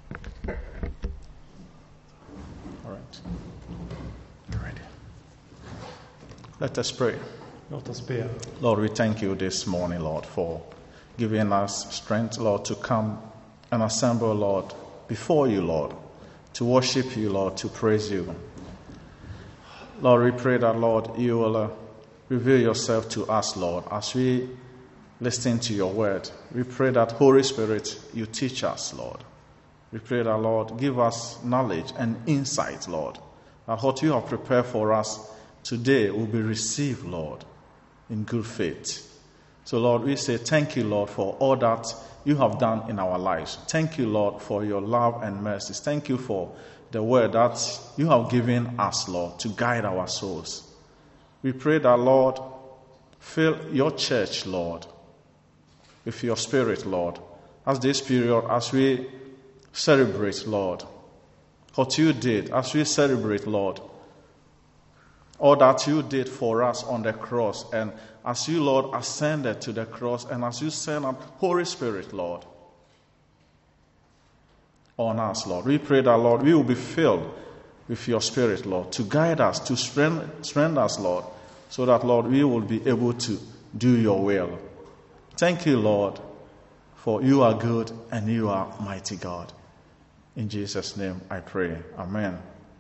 All right. Ready. Let us pray. Låt oss be. Lord, we thank you this morning, Lord, for giving us strength, Lord, to come and assemble, Lord, before you, Lord, to worship you, Lord, to praise you. Lord, we pray that, Lord, you will reveal yourself to us, Lord, as we listen to your word. We pray that, Holy Spirit, you teach us, Lord. We pray that, Lord, give us knowledge and insight, Lord, that what you have prepared for us today will be received, Lord, in good faith. So, Lord, we say thank you, Lord, for all that you have done in our lives. Thank you, Lord, for your love and mercies. Thank you for the word that you have given us, Lord, to guide our souls. We pray that, Lord, fill your church, Lord, with your spirit, Lord, as this period, as we celebrate, Lord, what you did, as we celebrate, Lord, all that you did for us on the cross, and as you, Lord, ascended to the cross, and as you send up Holy Spirit, Lord, on us, Lord. We pray that, Lord, we will be filled with your Spirit, Lord, to guide us, to strengthen us, Lord, so that, Lord, we will be able to do your will. Thank you, Lord, for you are good and you are mighty God. In Jesus' name I pray. Amen.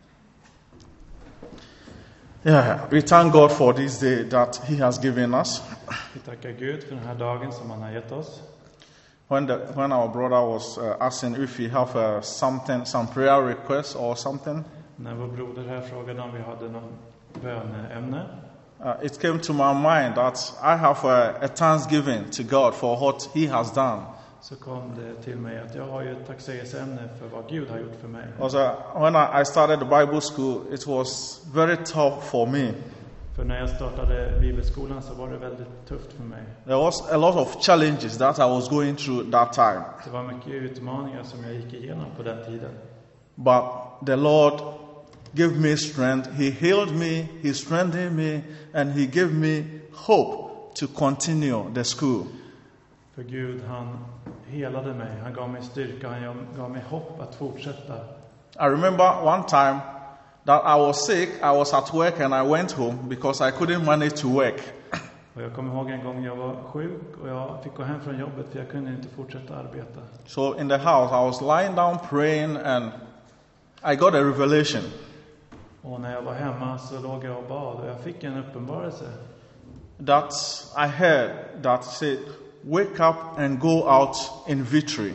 Yeah, we thank God for this day that he has given us. Vi tackar Gud för den här dagen som han har gett oss. When our brother was asking if we have some prayer requests or something, När vår broder här frågade om vi hade någon böneämne, it came to my mind that I have a thanksgiving to God for what he has done. så kom det till mig att jag har ju ett tacksägelseämne för vad Gud har gjort för mig. Also, when I started the Bible school, it was very tough for me. För när jag startade bibelskolan så var det väldigt tufft för mig. There was a lot of challenges that I was going through that time. Det var mycket utmaningar som jag gick igenom på den tiden. But the Lord gave me strength. He healed me, he strengthened me, and he gave me hope to continue the school. För Gud, han helade mig. Han gav mig styrka. Han gav mig hopp att fortsätta. I remember one time that I was sick. I was at work and I went home because I couldn't manage to work. Och jag kommer ihåg en gång jag var sjuk och jag fick gå hem från jobbet för jag kunde inte fortsätta arbeta. So in the house I was lying down praying and I got a revelation. Och när jag var hemma så låg jag och bad och jag fick en uppenbarelse. That I heard that said, wake up and go out in victory.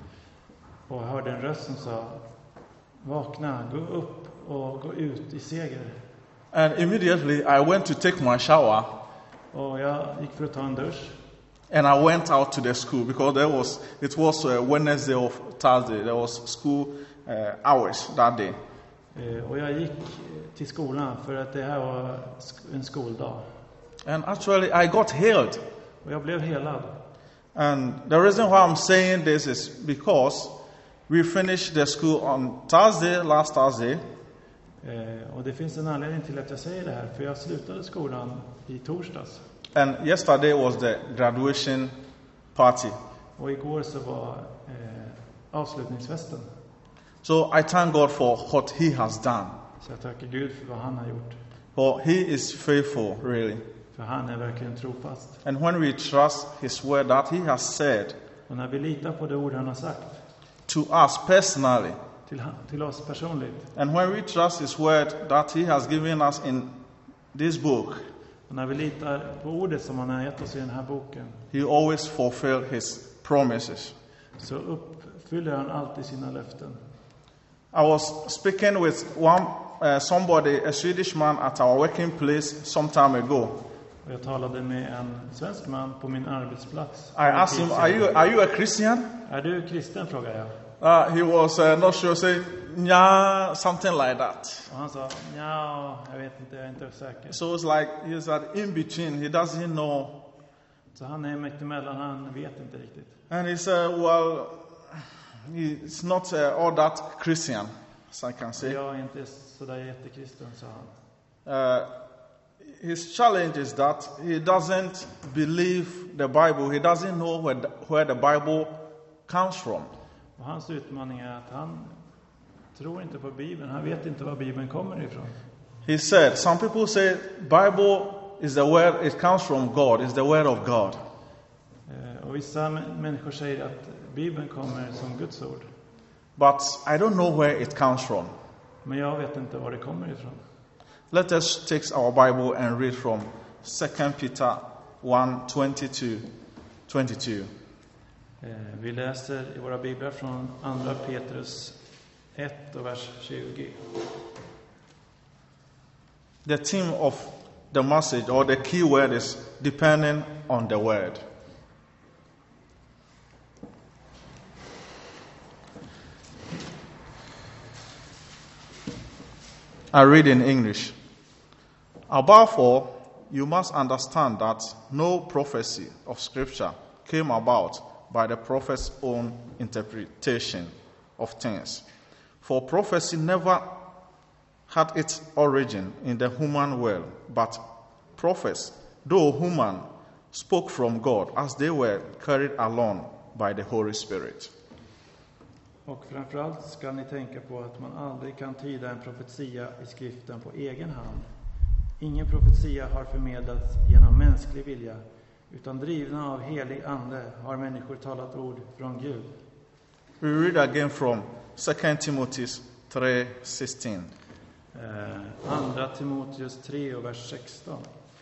Och jag hörde en röst som sa, vakna, gå upp och gå ut i seger. And immediately I went to take my shower. Och jag gick för att ta en dusch. And I went out to the school because it was Wednesday or Thursday. There was school hours that day. Och jag gick till skolan för att det här var en skoldag. And actually I got healed. Och jag blev helad. And the reason why I'm saying this is because we finished the school on last Thursday. Och det finns en anledning till att jag säger det här. För jag slutade skolan i torsdags. And yesterday was the graduation party. Och igår så var avslutningsfesten. So I thank God for what he has done. Så jag tackar Gud för vad han har gjort. For he is faithful, really. För han är verkligen trofast. And when we trust his word that he has said Och när vi litar på det ord han har sagt to us personally, till oss personligt. and when we trust his word that he has given us in this book, Och när vi litar på ordet som han har gett oss i den här boken, he always fulfill his promises. så uppfyller han alltid sina löften. I was speaking with somebody, a Swedish man at our working place some time ago. Och jag talade med en svensk man på min arbetsplats. I asked him, are you a Christian? Är du kristen, frågar jag. He was not sure, say, yeah, something like that. Och han sa, ja, jag vet inte, jag är inte säker. So it's like he's in between. He doesn't know. Så han är mitt emellan, han vet inte riktigt. And he said, well, he's not all that Christian, as I can say. Jag är inte så där jättekristen, sa han. His challenge is that he doesn't believe the Bible. He doesn't know where the Bible comes from. Och hans utmaning är att han tror inte på Bibeln. Han vet inte var Bibeln kommer ifrån. He said, some people say Bible is the word, it comes from God, it's the word of God. Och vissa människor säger att Bibeln kommer som Guds ord. But I don't know where it comes from. Men jag vet inte var det kommer ifrån. Let us take our Bible and read from 2 Peter 1:22. Vi läser i våra biblar från andra Petrus 1 och vers 20. The theme of the message or the key word is depending on the word. I read in English. Above all, you must understand that no prophecy of Scripture came about by the prophet's own interpretation of things. For prophecy never had its origin in the human world, but prophets, though human, spoke from God as they were carried along by the Holy Spirit. Och framförallt ska ni tänka på att man aldrig kan tyda en profetia i skriften på egen hand. Ingen profetia har förmedlats genom mänsklig vilja, utan drivna av helig ande har människor talat ord från Gud. We read again from 2 Timothy 3:16. Andra Timoteus 3 och vers 16.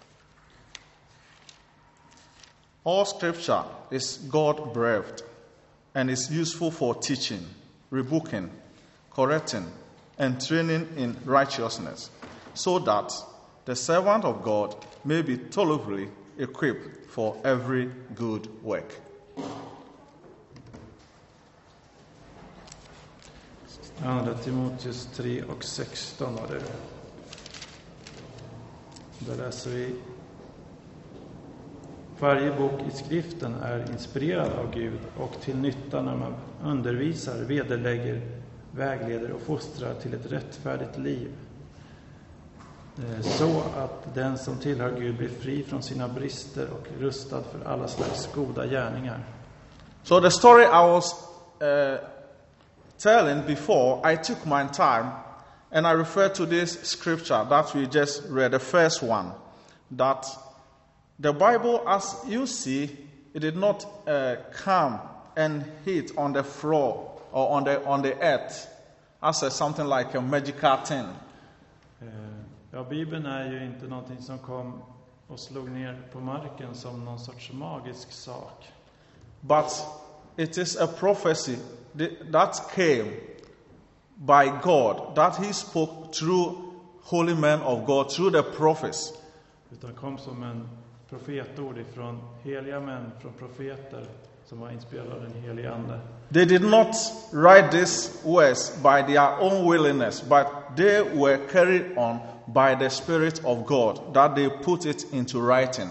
All scripture is God-breathed and is useful for teaching, rebuking, correcting, and training in righteousness, so that the servant of God may be tolerably equipped for every good work. Andra Timoteus 3 och 16 var det. Där läser vi: varje bok i skriften är inspirerad av Gud och till nytta när man undervisar, vederlägger, vägleder och fostrar till ett rättfärdigt liv. Så att den som tillhör Gud blir fri från sina brister och rustad för alla slags goda gärningar. So the story I was telling before, I took my time and I referred to this scripture that we just read, the first one, that the Bible, as you see, it did not come and hit on the floor or on the earth as something like a magical thing. Ja, Bibeln är ju inte någonting som kom och slog ner på marken som någon sorts magisk sak. But it is a prophecy that came by God, that he spoke through holy men of God, through the prophets. Utan kom som en profetord ifrån heliga män, från profeter som var inspirerade av den helige ande. They did not write these words by their own willingness, but they were carried on by the Spirit of God, that they put it into writing.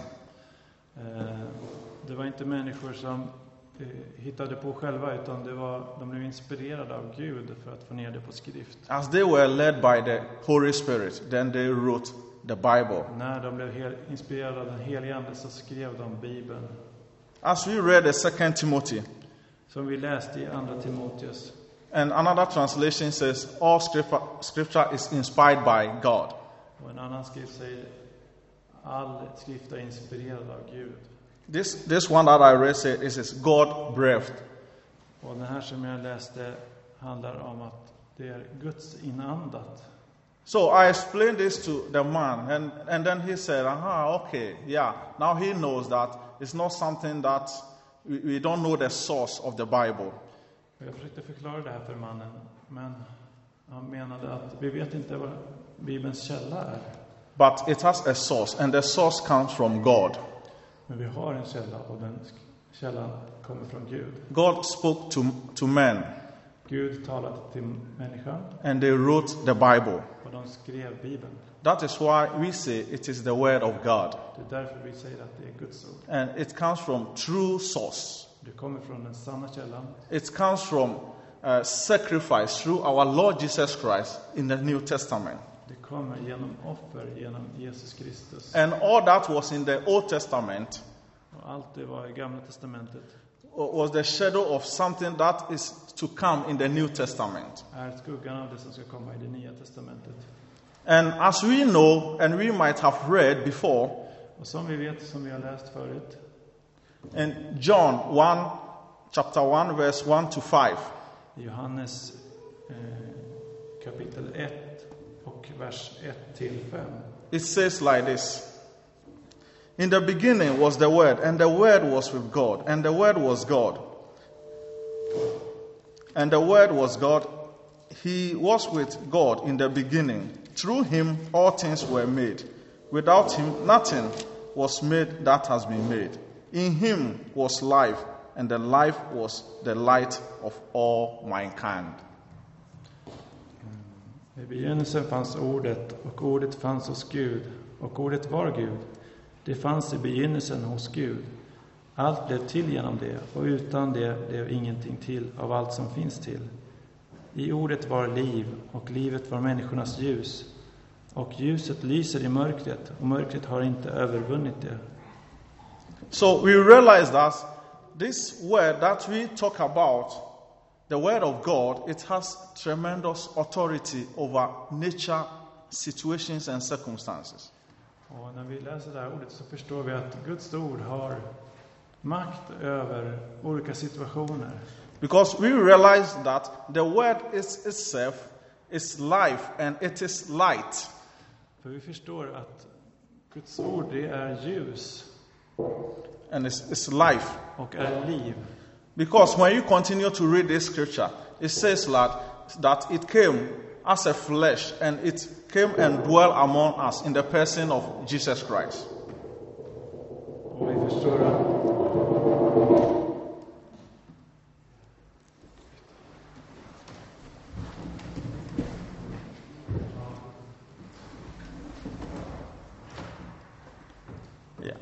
Det var inte människor som hittade på själva, utan de blev inspirerade av Gud för att få ner det på skrift. As they were led by the Holy Spirit, then they wrote the Bible. När de blev inspirerade av den helige ande så skrev de Bibeln. As we read the 2 Timothy, som vi läste i andra Timoteus. And another translation says, all scripture is inspired by God. Och en annan skrift säger, all skrift är inspirerad av Gud. This one that I read says is God breathed. Och den här som jag läste handlar om att det är Guds inandat. So I explained this to the man, and then he said, okay, yeah. Now he knows that it's not something that we don't know the source of the Bible. Jag försökte förklara det här för mannen, men han menade att vi vet inte vad Bibelns källa är. But it has a source, and the source comes from God. Men vi har en källa, och den källan kommer från Gud. God spoke to men. Gud talade till människan. And they wrote the Bible. Och de skrev Bibeln. That is why we say it is the word of God. Det är därför vi säger att det är Guds ord. And it comes from true source. Det kommer från den sanna källan. It comes from sacrifice through our Lord Jesus Christ in the New Testament. Det kommer genom offer genom Jesus Kristus. And all that was in the Old Testament. Och allt det var i Gamla testamentet. was the shadow of something that is to come in the New Testament. Är skuggan av det som ska komma i det nya testamentet. And as we know, and we might have read before, Och som vi vet, som vi har läst förut, in John 1, chapter 1, verse 1 to 5, i Johannes kapitel 1 och vers 1 till 5. it says like this. In the beginning was the Word, and the Word was with God, and the Word was God. And the Word was God. He was with God in the beginning. Through him all things were made. Without him nothing was made that has been made. In him was life, and the life was the light of all mankind. I begynnelsen fanns ordet, och ordet fanns hos Gud, och ordet var Gud. Det fanns i begynnelsen hos Gud. Allt blev till genom det, och utan det blev ingenting till av allt som finns till. I ordet var liv, och livet var människornas ljus. Och ljuset lyser i mörkret, och mörkret har inte övervunnit det. So we realize that this word that we talk about, the word of God, it has tremendous authority over nature, situations and circumstances. Och när vi läser det här ordet så förstår vi att Guds ord har makt över olika situationer. Because we realize that the word is itself is life and it is light. För vi förstår att Guds ord, det är ljus And it's life. och är liv. Because when you continue to read this scripture, it says that it came as a flesh and it came and dwelt among us in the person of Jesus Christ. Och vi förstår att Yeah.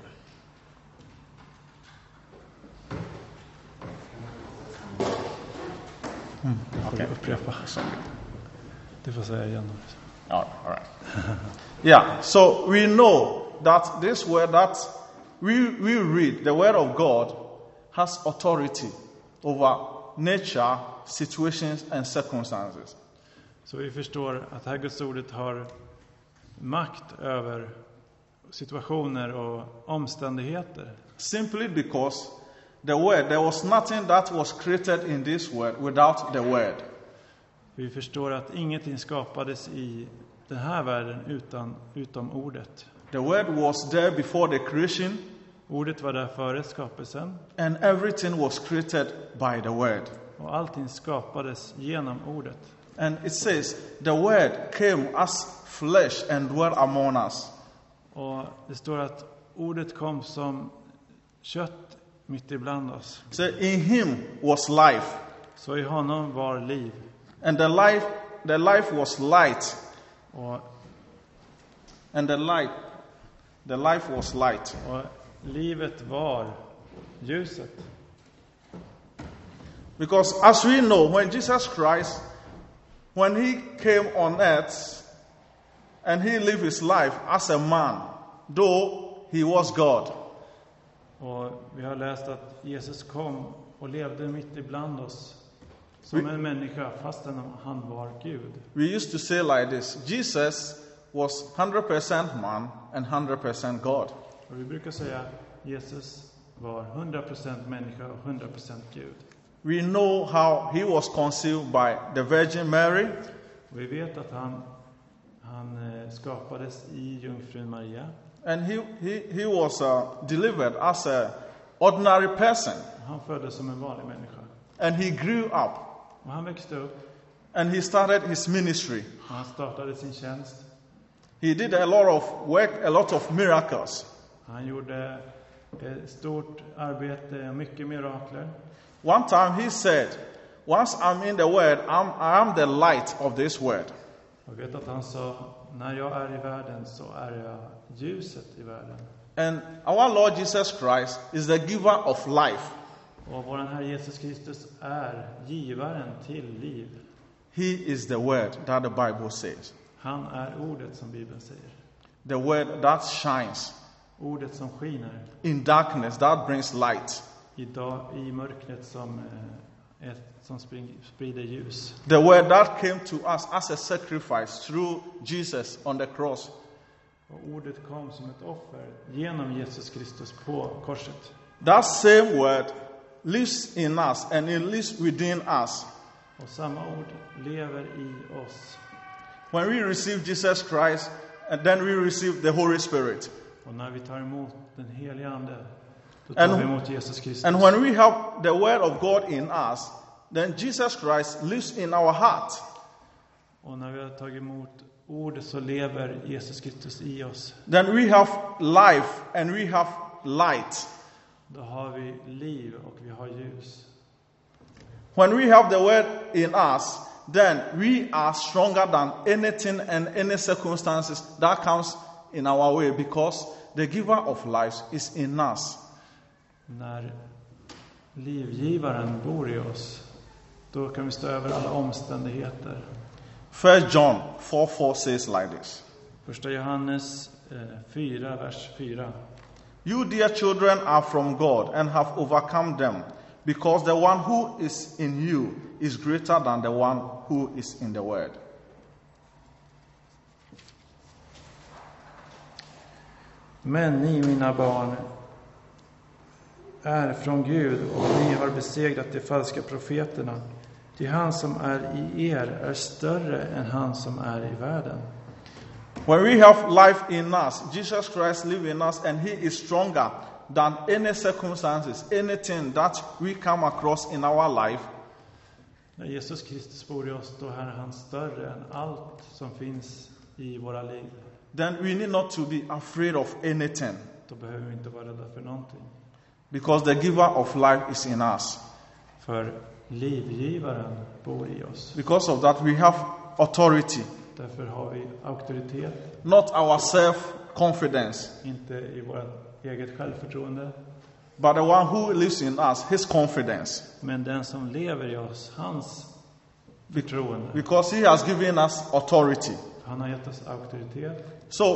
okay. Upprepa. Du får säga igen. All right. Yeah, so we know that this word that we read, the word of God, has authority over nature, situations and circumstances. Så vi förstår att det här Guds ordet har makt över situationer och omständigheter. Simply because the word, there was nothing that was created in this world without the word. Vi förstår att ingenting skapades i den här världen utom ordet. The word was there before the creation. Ordet var där före skapelsen. And everything was created by the word. Och allting skapades genom ordet. And it says, the word came as flesh and dwelt among us. Och det står att ordet kom som kött mitt ibland oss. So in him was life. Så i honom var liv. And the life was light. And the life was light. Och livet var ljuset. Because as we know, when Jesus Christ, when he came on earth and he lived his life as a man, though he was God. Och vi har läst att Jesus kom och levde mitt ibland oss som en människa fastän han var Gud. We used to say like this, Jesus was 100% man and 100% God. Och vi brukar säga att Jesus var 100% människa och 100% Gud. We know how he was conceived by the Virgin Mary. Och vi vet att han skapades i jungfrun Maria. And he was delivered as an ordinary person. Han föddes som en vanlig människa. And he grew up. Och han växte upp. And he started his ministry. Och han startade sin tjänst. He did a lot of work, a lot of miracles. Han gjorde ett stort arbete och mycket mirakler. One time he said, once I'm in the world, I am the light of this world. Jag vet att han sa, när jag är i världen så är jag ljuset i världen. And our Lord Jesus Christ is the giver of life. Och vår Herre Jesus Kristus är givaren till liv. He is the word that the Bible says. Han är ordet som Bibeln säger. The word that shines Ordet som skiner. in darkness, that brings light. i mörkret som sprider ljus. The word that came to us as a sacrifice through Jesus on the cross. Och ordet kom som ett offer genom Jesus Kristus på korset. That same word lives in us and it lives within us. Och samma ord lever i oss. When we receive Jesus Christ, and then we receive the Holy Spirit. Och när vi tar emot den helige Ande, då tar vi emot Jesus Kristus. And when we have the word of God in us, then Jesus Christ lives in our heart. Och när vi har tagit emot ordet så lever Jesus Kristus i oss. Then we have life and we have light. Då har vi liv och vi har ljus. When we have the word in us, then we are stronger than anything and any circumstances that comes in our way, because the giver of life is in us. När livgivaren bor i oss, då kan vi stå över alla omständigheter. 1 John 4:4 says like this. 1 Johannes 4, vers 4. You, dear children, are from God and have overcome them, because the one who is in you is greater than the one who is in the world. Men ni, mina barn, är från Gud, och ni har besegrat de falska profeterna. Ty han som är i er är större än han som är i världen. When we have life in us, Jesus Christ lives in us, and he is stronger than any circumstances, anything that we come across in our life. När Jesus Kristus bor i oss, då är han större än allt som finns i våra liv. Then we need not to be afraid of anything. Då behöver vi inte vara rädda för någonting. Because the giver of life is in us. För livgivaren bor i oss. Because of that we have authority. Därför har vi auktoritet. Not our self-confidence. Inte i vårt eget självförtroende. But the one who lives in us, his confidence. Men den som lever i oss, hans förtroende. Because he has given us authority. Han har gett oss auktoritet. So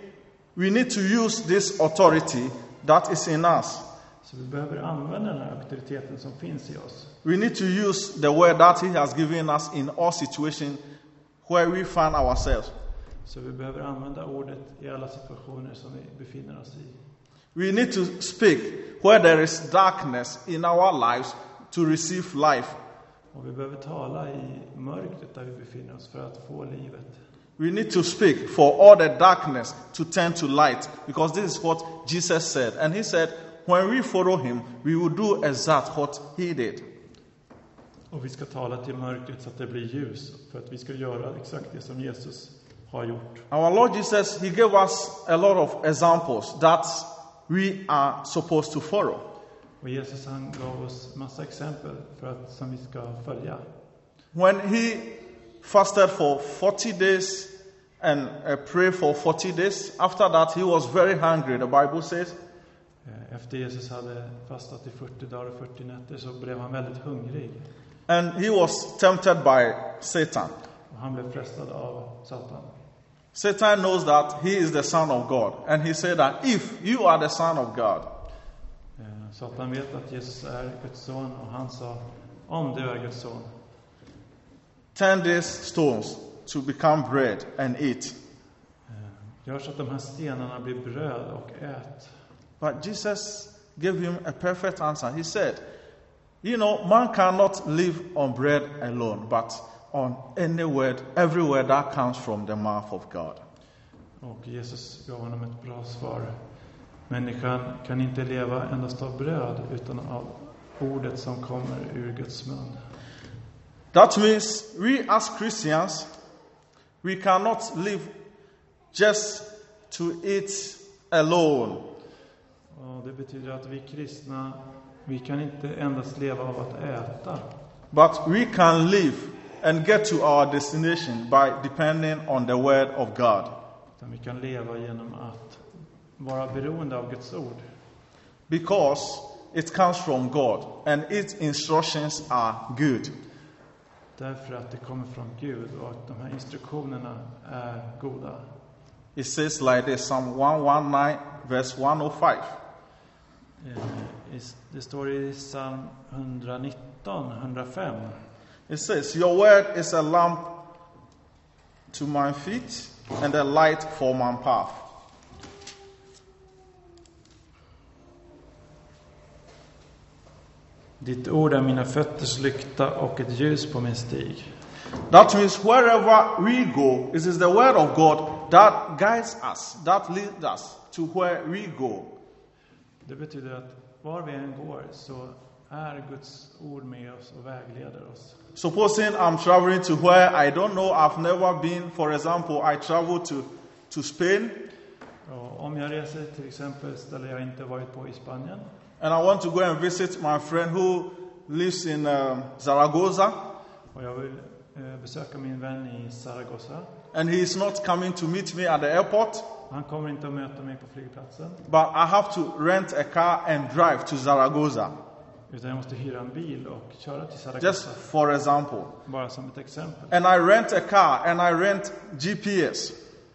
we need to use this authority that is in us. Så vi behöver använda den här auktoriteten som finns i oss. We need to use the word that he has given us in all situations where we find ourselves. Så vi behöver använda ordet i alla situationer som vi befinner oss i. We need to speak where there is darkness in our lives to receive life. Och vi behöver tala i mörkret där vi befinner oss för att få livet. We need to speak for all the darkness to turn to light, because this is what Jesus said. And he said, when we follow him, we will do exactly what he did. Och vi ska tala till mörkret så att det blir ljus, för att vi ska göra exakt det som Jesus har gjort. Our Lord Jesus, he gave us a lot of examples that we are supposed to follow. Och Jesus, han gav oss massa exempel som vi ska följa. When he fasted for 40 days and prayed for 40 days, after that he was very hungry, the Bible says. Efter Jesus hade fastat i 40 dagar och 40 nätter så blev han väldigt hungrig. And he was tempted by Satan. Och han blev frestad av Satan. Satan knows that he is the Son of God. And he said that if you are the Son of God, Satan vet att Jesus är Guds son, och han sa, om du är Guds son, turn these stones to become bread and eat. Gör så att de här stenarna blir bröd och ät. But Jesus gave him a perfect answer. He said, you know, man cannot live on bread alone, but on any word, every word that comes from the mouth of God. Och Jesus gav honom ett bra svar. Människan kan inte leva endast av bröd, utan av ordet som kommer ur Guds mun. That means we as Christians, we cannot live just to eat alone. Och det betyder att vi kristna, vi kan inte endast leva av att äta. But we can live and get to our destination by depending on the word of God. Utan vi kan leva genom att vara beroende av Guds ord. Because it comes from God and its instructions are good. Därför att det kommer från Gud och att de här instruktionerna är goda. It says like this, Psalm 119 verse 105. Det står i psalm 119, 105. It says, your word is a lamp to my feet and a light for my path. Ditt ord är mina fötters lykta och ett ljus på min stig. That means wherever we go, it is the word of God that guides us, that leads us to where we go. Det betyder att var vi än går så är Guds ord med oss och vägleder oss. Supposing I'm traveling to where I don't know, I've never been, for example, I travel to Spain. Och om jag reser till exempel ställen jag inte varit på i Spanien. And I want to go and visit my friend who lives in Zaragoza. Och jag vill besöka min vän i Zaragoza. And he is not coming to meet me at the airport. Han kommer inte att möta mig på flygplatsen. But I have to rent a car and drive to Zaragoza. Utan jag måste hyra en bil och köra till Zaragoza. Just for example. Bara som ett exempel. And I rent a car and I rent GPS.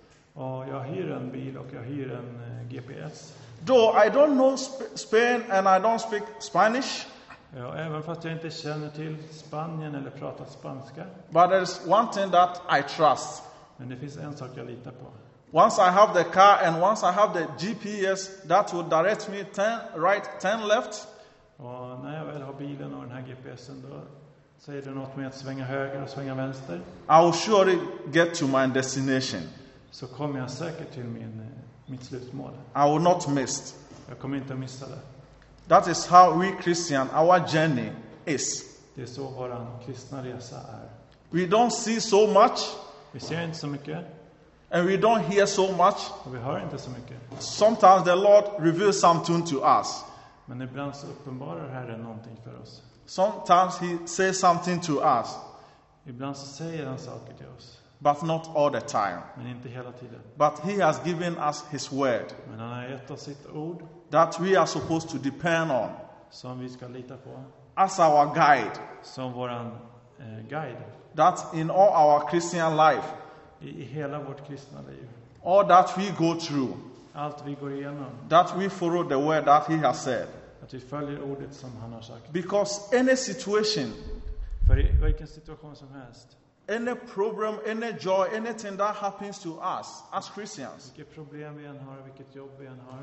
Och jag hyr en bil och jag hyr en GPS. Though I don't know Spain and I don't speak Spanish. Ja, även fast jag inte känner till Spanien eller pratar spanska. But there is one thing that I trust. Men det finns en sak jag litar på. Once I have the car and once I have the GPS, that will direct me 10 right, 10 left. Och när jag väl har bilen och den här GPSen då säger det något med att svänga höger och svänga vänster. I will surely get to my destination. Så kommer jag säkert till mitt slutmål. I will not miss. Jag kommer inte att missa det. That is how we Christian, our journey is. Det är så våran kristna resa är. We don't see so much. Vi ser inte så mycket. And we don't hear so much. Och vi hör inte så mycket. Sometimes the Lord reveals something to us. Men ibland så uppenbarar Herren någonting för oss. Sometimes he says something to us. Ibland så säger han saker till oss. But not all the time. Men inte hela tiden. But he has given us his word. Men han har gett oss sitt ord. That we are supposed to depend on. Som vi ska lita på. As our guide. Som våran guide. That in all our Christian life. I hela vårt kristna liv. All that we go through. Allt vi går igenom. That we follow the word that he has said. Att vi följer ordet som han har sagt. Because any situation. För i vilken situation som helst. Any problem, any joy, anything that happens to us as Christians. Vilket problem vi än har, vilket jobb vi än har.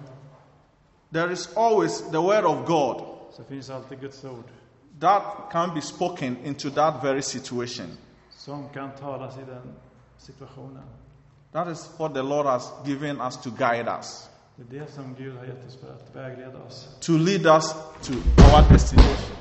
There is always the word of God. Så finns alltid Guds ord. That can be spoken into that very situation. Som kan talas i den situationen. That is what the Lord has given us to guide us. Det är det som Gud har gett oss för att vägleda oss. To lead us to our destination.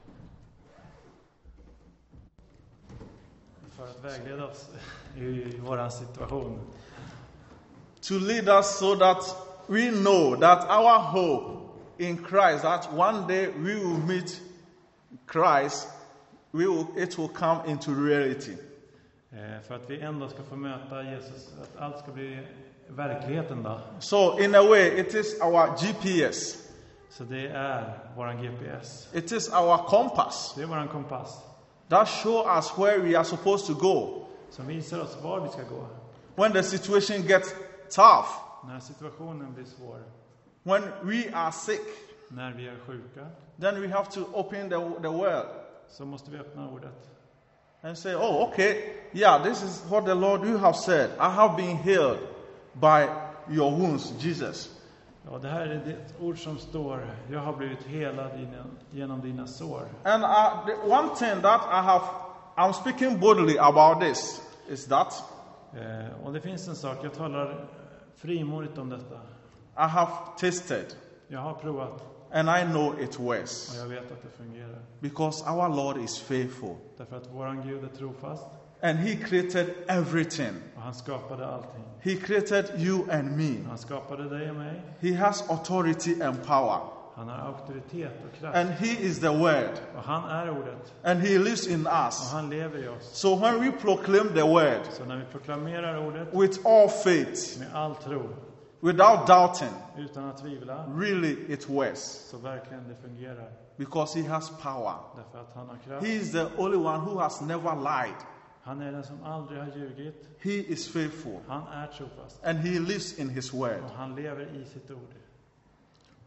För att vägleda oss i våran situation. To lead us so that we know that our hope in Christ, that one day we will meet Christ, it will come into reality. För att vi ändå ska få möta Jesus, att allt ska bli verkligheten då. So in a way, it is our GPS. Så det är våran GPS. It is our compass. Det är våran kompass. That shows us where we are supposed to go. Som visar oss var vi ska gå. When the situation gets tough. När situationen blir svår. When we are sick. När vi är sjuka. Then we have to open the word. Så måste vi öppna ordet. And say, oh, okay, yeah, this is what the Lord you have said. I have been healed by your wounds, Jesus. Ja, det här är det ord som står. Jag har blivit helad genom dina sår. And the one thing that I'm speaking boldly about this is that och det finns en sak, jag talar frimodigt om detta. I have tasted. Jag har provat. And I know it works. Och jag vet att det fungerar. Because our Lord is faithful. Därför att våran Gud är trofast. And he created everything. Och han skapade allting. He created you and me. Han skapade dig och mig. He has authority and power. Han har auktoritet och kraft. And he is the word. Och han är ordet. And he lives in us. Och han lever i oss. So when we proclaim the word. Så när vi proklamerar ordet. With all faith. Med all tro. Without doubting. Utan att tvivla. Really it works. Så verkligen det fungerar. Because he has power. Därför att han har kraft. He is the only one who has never lied. Han är den som aldrig har ljugit. He is faithful. Han är trofast. And he lives in his word. Och han lever i sitt ord.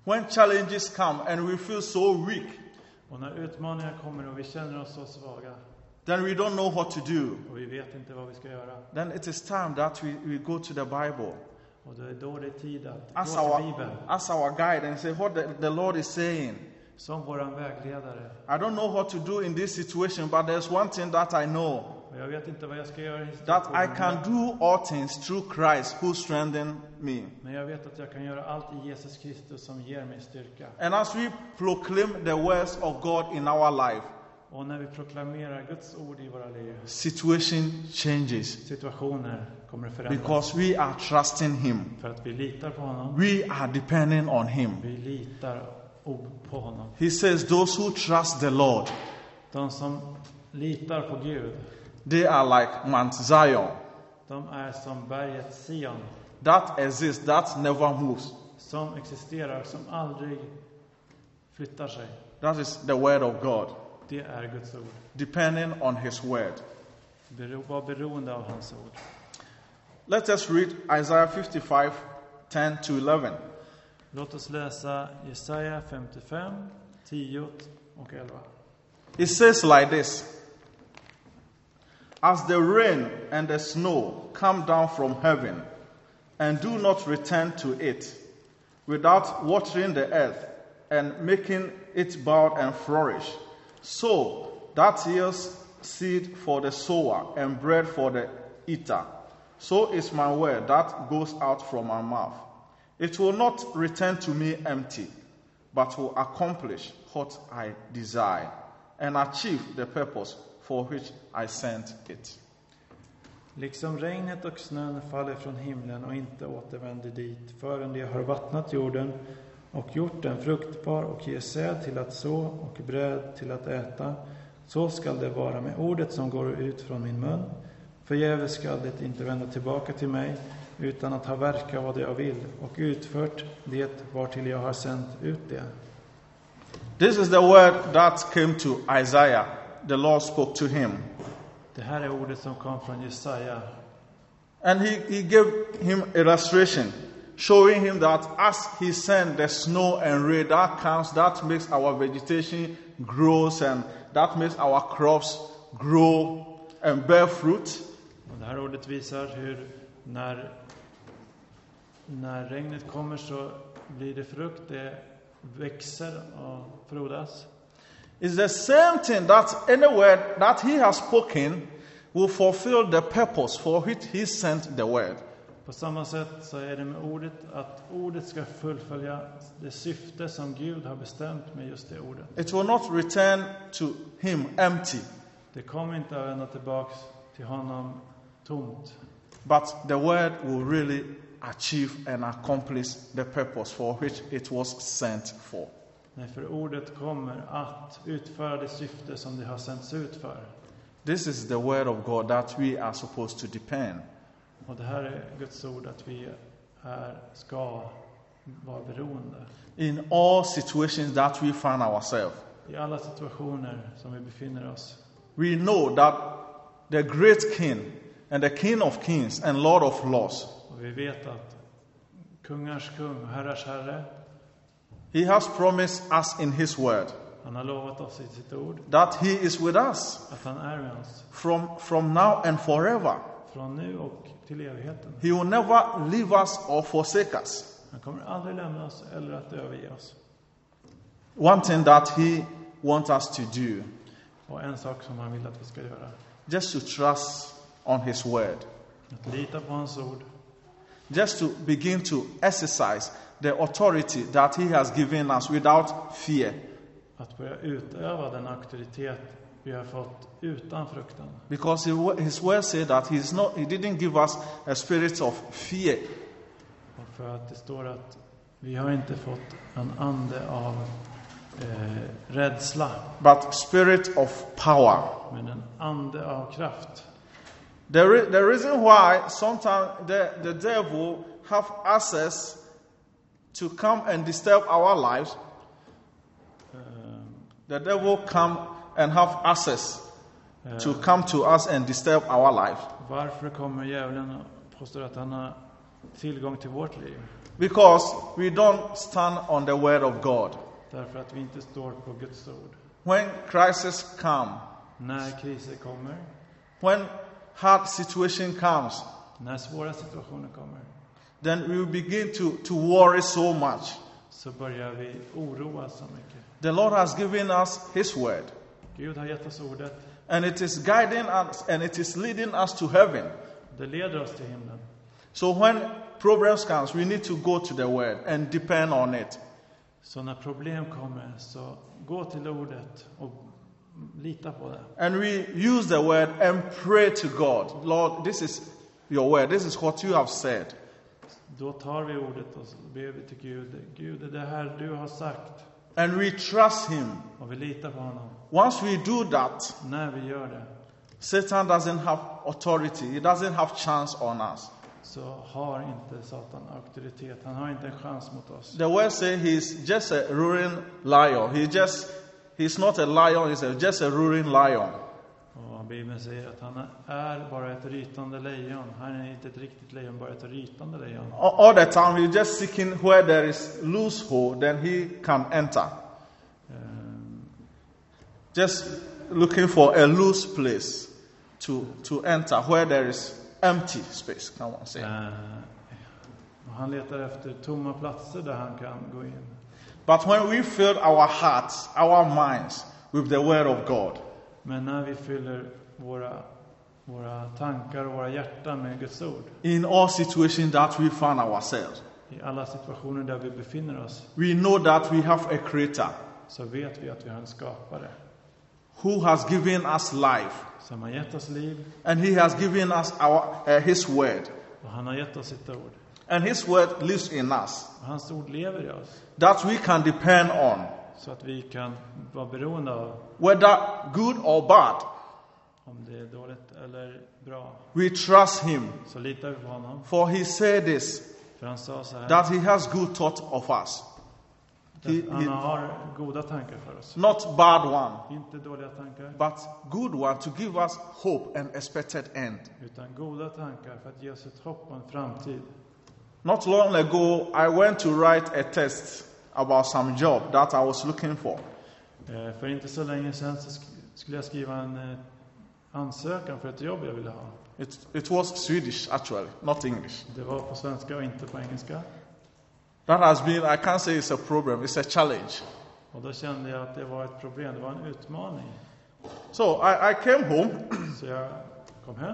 When challenges come and we feel so weak, Och när utmaningar kommer och vi känner oss så svaga, then we don't know what to do. och vi vet inte vad vi ska göra, Then it is time that we go to the Bible och då det är tid att as gå till Bibeln our guide and say what the Lord is saying. som våran vägledare. I don't know what to do in this situation, but there's one thing that I know, Och jag vet inte vad jag ska göra i that I situationen, can do all things through Christ who strengthens me. men jag vet att jag kan göra allt i Jesus Kristus som ger mig styrka. And as we proclaim the words of God in our life, Och när vi proklamerar Guds ord i våra liv, situation changes situationer kommer att förändras. because we are trusting Him. För att vi litar på honom. We are depending on Him. Vi litar på honom. He says those who trust the Lord, De som litar på Gud, they are like Mount Zion, de är som berget Sion, that exists, that never moves. som existerar, som aldrig flyttar sig. That is the word of God, Det är Guds ord. depending on His word. Var beroende av hans ord. Let us read Isaiah 55, 10-11. Låt oss läsa Jesaja 55, 10 och 11. It says like this: As the rain and the snow come down from heaven and do not return to it, without watering the earth and making it bud and flourish, so that yields seed for the sower and bread for the eater, so is my word that goes out from my mouth. It will not return to me empty, but will accomplish what I desire and achieve the purpose for which I sent it. Liksom regnet och snön faller från himlen och inte återvänder dit förrän de har vattnat jorden och gjort den fruktbar och ger säd till att så och bröd till att äta, så skall det vara med ordet som går ut från min mun. Förgäves skall det inte vända tillbaka till mig, utan att ha verkat vad jag vill och utfört det vartill jag har sänt ut det. This is the word that came to Isaiah. The Lord spoke to him. Det här är ordet som kom från Jesaja. And he gave him illustration, showing him that as he sent the snow and rain, that comes, that makes our vegetation grows and that makes our crops grow and bear fruit. Och det här ordet visar hur när regnet kommer så blir det frukt, det växer och frodas. It's the same thing that any word that he has spoken will fulfill the purpose for which he sent the word. På samma sätt så är det med ordet, att ordet ska fullfölja det syfte som Gud har bestämt med just det ordet. It will not return to him empty, Det kommer inte att vända tillbaks till honom tomt. but the word will really achieve and accomplish the purpose for which it was sent for. Nej, för ordet kommer att utföra det syfte som det har sänts ut för. This is the word of God that we are supposed to depend. Och det här är Guds ord, att vi ska vara beroende. In all situations that we find ourselves, I alla situationer som vi befinner oss. we know that the great King and the King of Kings and Lord of Lords, Och vi vet att kungars kung och herrars herre, he has promised us in his word han har lovat oss i sitt ord that he is with us att han är med oss from now and forever. från nu och till evigheten. He will never leave us or forsake us. Han kommer aldrig lämna oss eller att överge oss. One thing that he wants us to do, Och en sak som han vill att vi ska göra, just to trust on his word, att lita på hans ord, just to begin to exercise the authority that he has given us without fear. att börja utöva den auktoritet vi har fått utan fruktan. Because his word said that he didn't give us a spirit of fear, Och för att det står att vi har inte fått en ande av rädsla, but spirit of power. men en ande av kraft. The reason why sometimes the devil have access to come and disturb our lives, the devil come and have access to come to us and disturb our life. Varför kommer djävulen och påstår att han har tillgång till vårt liv? Because we don't stand on the word of God. Därför att vi inte står på Guds ord. When crisis come, När kriser kommer, when hard situation comes, när svåra situationer kommer, then we will begin to worry so much. så börjar vi oroa så mycket. The Lord has given us His word, Gud har gett oss ordet. and it is guiding us and it is leading us to heaven. Det leder oss till himlen. So when problems comes, we need to go to the word and depend on it. Så när problem kommer, så gå till ordet och lita på det. And we use the word and pray to God. Lord, this is your word. This is what you have said. Då tar vi ordet och så ber vi till Gud. Gud, det här du har sagt. And we trust Him. Och vi litar på honom. Once we do that, När vi gör det, Satan doesn't have authority. He doesn't have chance on us. så har inte Satan auktoritet. Han har inte en chans mot oss. The word says he's just a roaring lion. He's not a lion, he's just a roaring lion. Och Bibeln säger att han är bara ett rytande lejon. Han är inte ett riktigt lejon, bara ett rytande lejon. All the time he's just seeking where there is loose hole, then he can enter. Just looking for a loose place to enter, where there is empty space, can one say. Och han letar efter tomma platser där han kan gå in. But when we fill our hearts, our minds with the word of God, Men när vi fyller våra tankar och våra hjärtan med Guds ord, in all situations that we find ourselves, i alla situationer där vi befinner oss, we know that we have a creator så vet vi att vi har en skapare who has given us life, som har gett oss liv, and he has given us his word, och han har gett oss sitt ord. and his word lives in us, Och hans ord lever i oss, that we can depend on, så att vi kan vara beroende av, whether good or bad. om det är dåligt eller bra. We trust him, Så litar vi på honom. for he said this, För han sa så här, that he has good thought of us, han har goda tankar för oss. not bad one, Inte dåliga tankar, but good one, to give us hope and expected end. utan goda tankar för att ge oss ett hopp och en framtid. Not long ago, I went to write a test about some job that I was looking for. För inte så länge sedan så skulle jag skriva en ansökan för ett jobb jag ville ha. It was Swedish, actually, not English. Det var på svenska och inte på engelska. That has been, I can't say it's a problem, it's a challenge. Och då kände jag att det var ett problem, det var en utmaning. So I came home, Så jag kom hem.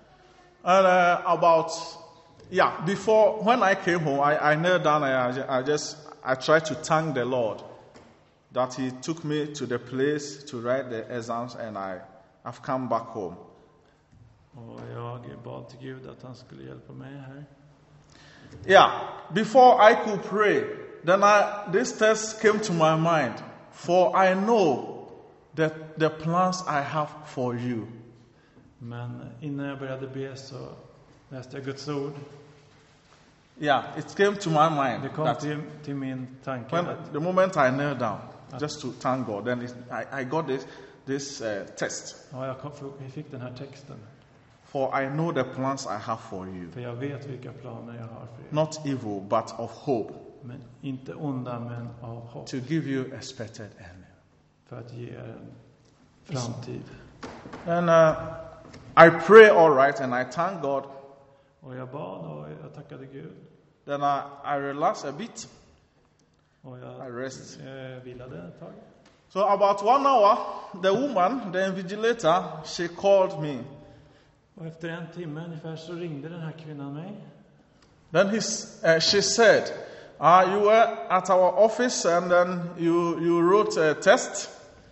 and when I came home, I knelt down and I tried to thank the Lord that he took me to the place to write the exams, and I've come back home. Och jag bad till Gud att han skulle hjälpa mig här. Yeah, before I could pray, then this text came to my mind. For I know that the plans I have for you. Men innan jag började be så läste jag Guds ord. Yeah, it came to my mind. Det kom That till min tanke when att the moment I knelt down, just to thank God, then I got this text. jag fick den här texten. For I know the plans I have for you. För jag vet vilka planer jag har för er. Not evil, but of hope. Men inte onda, men av hopp. To give you expected end. För att ge er en framtid. And I pray all right, and I thank God. Och jag bad och jag tackade Gud. Then I relaxed a bit. Och I jag rest. vilade ett tag. So about 1 hour, the woman, the invigilator, she called me. Och efter 1 timme ungefär så ringde den här kvinnan mig. Then she said, you were at our office and then you wrote a test.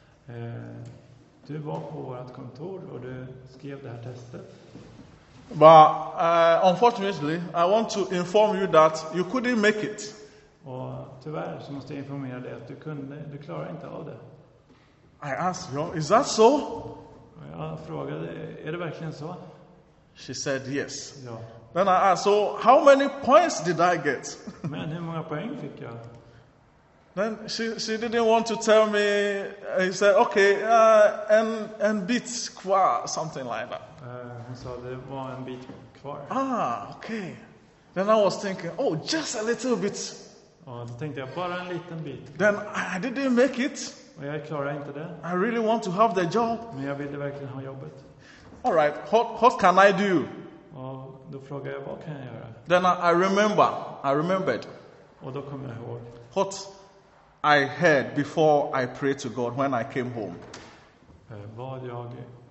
Du var på vårt kontor och du skrev det här testet. But unfortunately, I want to inform you that you couldn't make it. Och tyvärr så måste jag informera dig att du klarar inte av det. I asked, is that so? Och jag frågade, är det verkligen så? She said yes. Ja. Then I asked, so how many points did I get? Men hur många poäng fick jag? Then she didn't want to tell me. He said, okay, and bits kvar, something like that. Hon sa det var en bit kvar. Okay. Then I was thinking, oh, just a little bit. Och då tänkte jag, bara en liten bit. Then I didn't make it. Och jag klarar inte det. I really want to have the job. Men jag ville verkligen ha jobbet. All right, what can I do? Och då frågade jag, vad kan jag göra? Then I remembered Och då kom jag ihåg. what I heard before I prayed to God when I came home. Vad jag,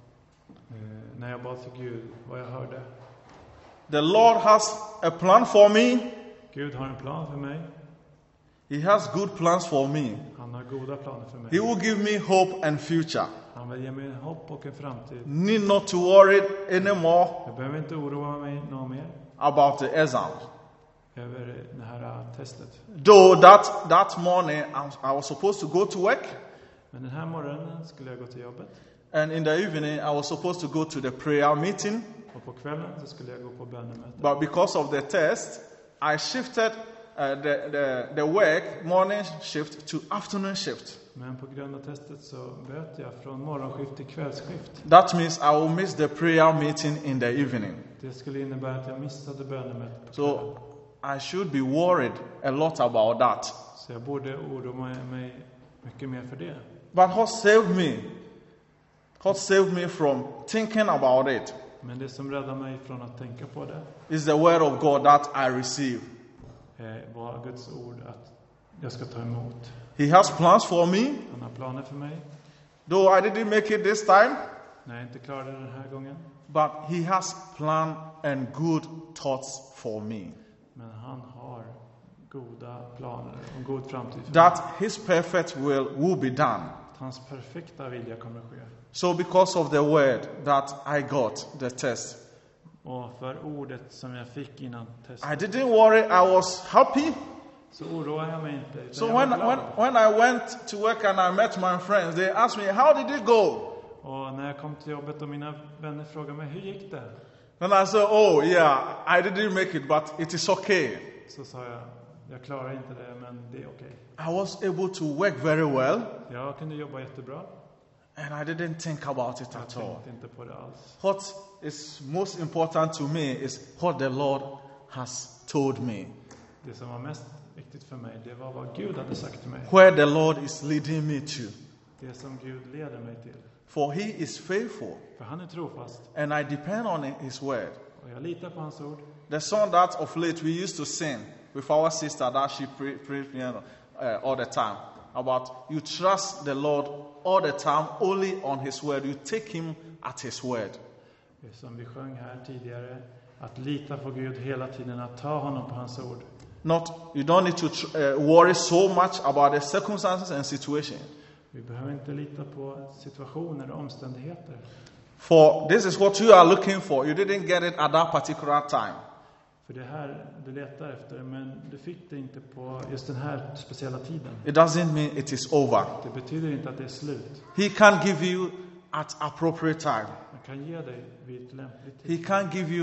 när jag bad till Gud, vad jag hörde. The Lord has a plan for me. Gud har en plan för mig. He has good plans for me. Han har goda planer för mig. He will give me hope and future. Han vill ge mig en hopp och en framtid. Need not to worry anymore Jag behöver inte oroa mig något mer about the exam. över det här testet. Though that morning I was supposed to go to work, Men den här morgonen skulle jag gå till jobbet. and in the evening I was supposed to go to the prayer meeting. Och på kvällen så skulle jag gå på bönemöte. But because of the test, I shifted the work morning shift to afternoon shift. Men på grund av testet så bytte jag från morgonskift till kvällsskift. That means I will miss the prayer meeting in the evening. Det skulle innebära att jag missade bönemötet på So kvällen. I should be worried a lot about that. Så jag borde oroa mig mycket mer för det. But what saved me? What saved me from thinking about it Men det som räddade mig från att tänka på det is the word of God that I receive. var Guds ord att jag ska ta emot. He has plans for me. Han har planer för mig. Though I didn't make it this time, När jag inte klarade den här gången. but he has plan and good thoughts for me. Men han har goda planer och god framtid för mig. That his perfect will be done. Att hans perfekta vilja kommer att ske. So because of the word that I got, the test, Och för ordet som jag fick innan I testet didn't worry, I was happy. så oroade jag mig inte. Utan So jag var glad. when I went to work and I met my friends, they asked me, how did it go? Och när jag kom till jobbet och mina vänner frågade mig, hur gick det? Then I said, oh yeah, I didn't make it, but it is okay. Så sa jag klarar inte det, men det är okej. I was able to work very well, Jag kunde jobba jättebra. and I didn't think about it Jag at all. tänkte inte på det alls. What is most important to me is what the Lord has told me. Det som var mest viktigt för mig, det var vad Gud hade sagt till mig. Where the Lord is leading me to. Det som Gud leder mig till. For he is faithful, För han är trofast. and I depend on his word. Och jag litar på hans ord. The song that of late we used to sing with our sister that she prayed piano all the time about you trust the Lord all the time only on his word. You take him at his word. Det som vi sjöng här tidigare. Att lita på Gud hela tiden. Att ta honom på hans ord. You don't need to worry so much about the circumstances and situation. Vi behöver inte lita på situationer och omständigheter. For this is what you are looking for. You didn't get it at that particular time. För det här du letar efter, men du fick det inte på just den här speciella tiden. It doesn't mean it is over. Det betyder inte att det är slut. He can give you at appropriate time. Han kan ge dig vid ett lämpligt He tid.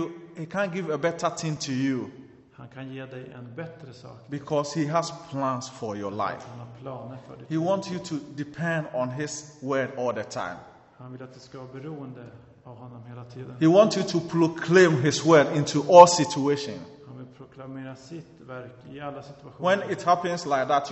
can give a better thing to you Han kan ge dig en bättre sak. because he has plans for your life. Han har planer för dig. He wants you to depend on his word all the time. Han vill att du ska vara beroende av honom hela tiden. He wants you to proclaim his word into all situations. Han vill proklamera sitt verk i alla situationer. When it happens like that,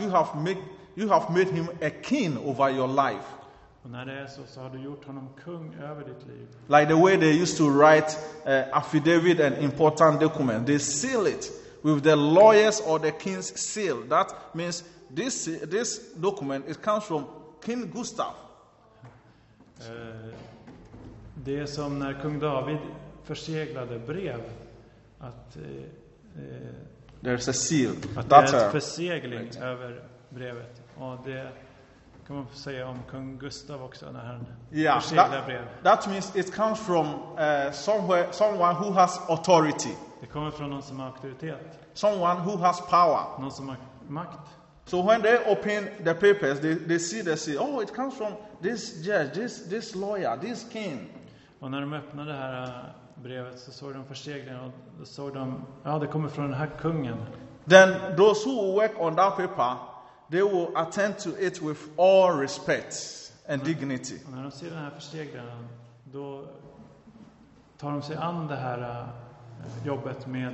you have made him a king over your life. Och när det är så har du gjort honom kung över ditt liv. Like the way they used to write affidavit and important document. They seal it with the lawyers or the king's seal. That means this document, it comes from King Gustav. Det är som när kung David förseglade brev. Att There's a seal. det är ett försegling över brevet. Och det kan man säga om kung Gustav också när han förseglar brev. That means it comes from someone who has authority. Det kommer från någon som har auktoritet. Someone who has power. Någon som har makt. So when they open the papers, they see the seal. Oh, it comes from this judge, this lawyer, this king. Och när de öppnade det här brevet så såg de förseglingen och då såg de, det kommer från den här kungen. Then those who work on that paper, they will attend to it with all respect and dignity. Och när de ser den här förseglingen då tar de sig an det här jobbet med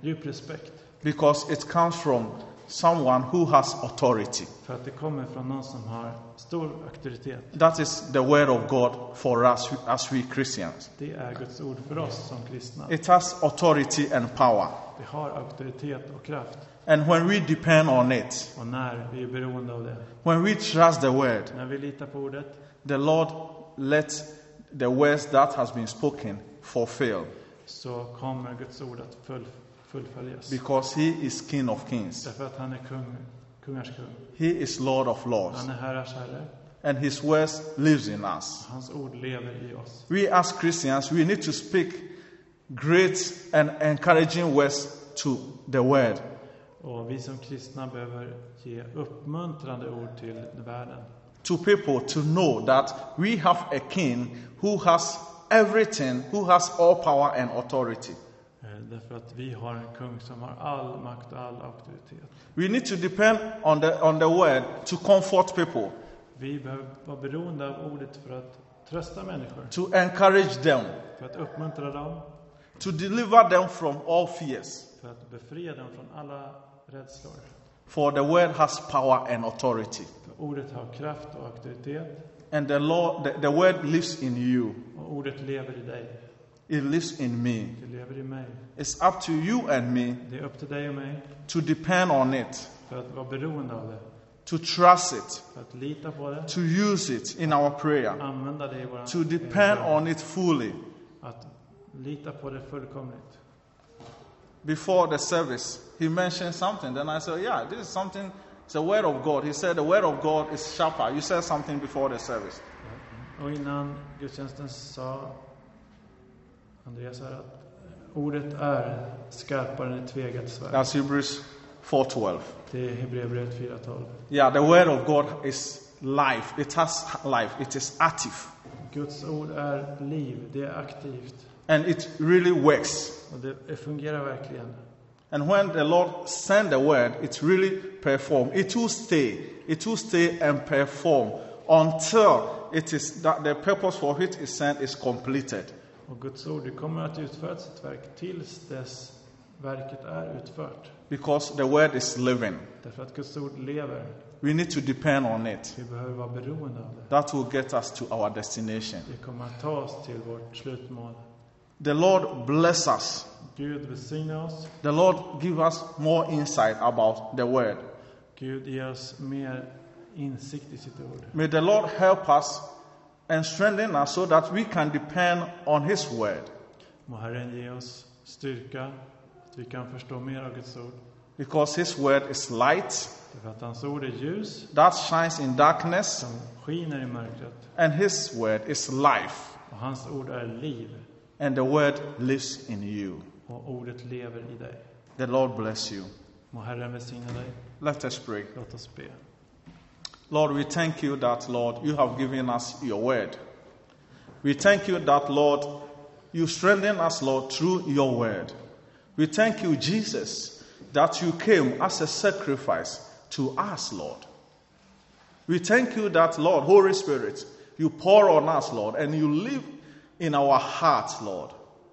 djup respekt. Because it comes from someone who has authority. För att det kommer från någon som har stor auktoritet. That is the word of God for us as we Christians. Det är Guds ord för oss som kristna. It has authority and power. Det har auktoritet och kraft. And when we depend on it, Och när vi är beroende av det, when we trust the word, när vi litar på ordet, the Lord lets the words that has been spoken fulfill. så kommer Guds ord att fullföljas. Because he is King of Kings. Därför att han är kungars kung. He is Lord of Lords. Han är herrars herre. And his words lives in us. Hans ord lever i oss. We as Christians, we need to speak great and encouraging words to the word. Och vi som kristna behöver ge uppmuntrande ord till världen. To people to know that we have a king who has everything, who has all power and authority. Därför att vi har en kung som har all makt och all auktoritet. We need to depend on the word to comfort people. Vi behöver vara beroende av ordet för att trösta människor. To encourage them. För att uppmuntra dem. To deliver them from all fears. För att befria dem från alla rädslor. For the word has power and authority. För ordet har kraft och auktoritet. And the word lives in you. Och ordet lever i dig. It lives in me. Det lever i mig. It's up to you and me. Det är upp till dig och mig. To depend on it. För att vara beroende av det. To trust it. För att lita på det. To use it in our prayer. Använda det i våra. To depend on it fully. Att lita på det fullkomligt. Before the service, he mentioned something. Then I said, yeah, this is something, it's the word of God. He said the word of God is sharper. You said something before the service. Och innan gudstjänsten sa Andreas här att ordet är skarpare än ett tveeggat svärd. That's Hebrews 4:12. Det är Hebreerbrevet 4:12. Yeah, the word of God is life. It has life. It is active. Guds ord är liv, det är aktivt. And it really works. Och det fungerar verkligen. And when the Lord sent the word, it really perform. It will stay and perform until it is that the purpose for which it sent is completed. Och Guds ord, det kommer att utföra sitt verk tills dess verket är utfört. Because the word is living. Därför att Guds ord lever. We need to depend on it. Vi behöver vara beroende av det. That will get us to our destination. Det kommer att ta oss till vårt slutmål. The Lord bless us. Gud välsigna oss. The Lord give us more insight about the word. Gud ger oss mer insikt i sitt ord. May the Lord help us and strengthen us so that we can depend on his word. Må Herren ge oss styrka att vi kan förstå mer av Guds ord. Because his word is light. Därför att hans ord är ljus. That shines in darkness. Som skiner i mörkret. And his word is life. Och hans ord är liv. And the word lives in you. Och ordet lever i dig. The Lord bless you. Må Herren välsigna dig. Let us pray. Låt oss be. Lord, we thank you that, Lord, you have given us your word. We thank you that, Lord, you strengthen us, Lord, through your word. We thank you, Jesus, that you came as a sacrifice to us, Lord. We thank you that, Lord, Holy Spirit, you pour on us, Lord, and you live in our hearts, Lord.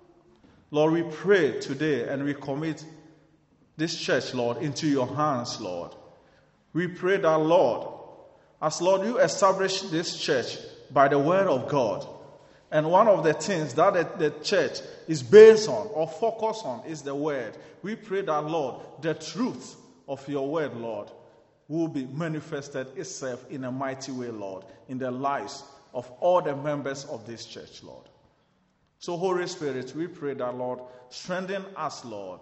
Lord, we pray today and we commit this church, Lord, into your hands, Lord. We pray that, Lord, as Lord, you establish this church by the word of God. And one of the things that the church is based on or focused on is the word. We pray that, Lord, the truth of your word, Lord, will be manifested itself in a mighty way, Lord, in the lives of all the members of this church, Lord. So, Holy Spirit, we pray that, Lord, strengthen us, Lord.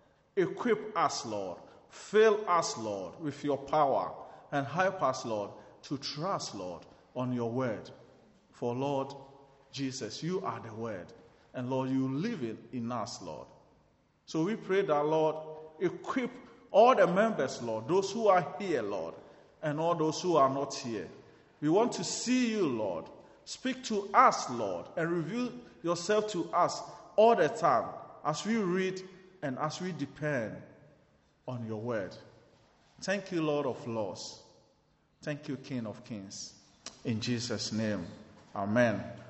Equip us, Lord. Fill us, Lord, with your power. And help us, Lord, to trust, Lord, on your word. For, Lord Jesus, you are the word. And, Lord, you live in us, Lord. So we pray that, Lord, equip all the members, Lord, those who are here, Lord, and all those who are not here. We want to see you, Lord. Speak to us, Lord, and reveal yourself to us all the time as we read and as we depend on your word. Thank you, Lord of Lords. Thank you, King of Kings. In Jesus' name, amen.